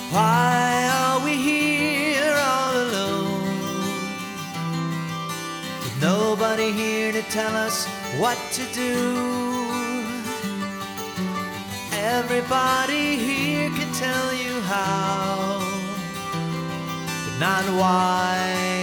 Why are we here all alone, with nobody here to tell us what to do? Everybody here can tell you how, but not why.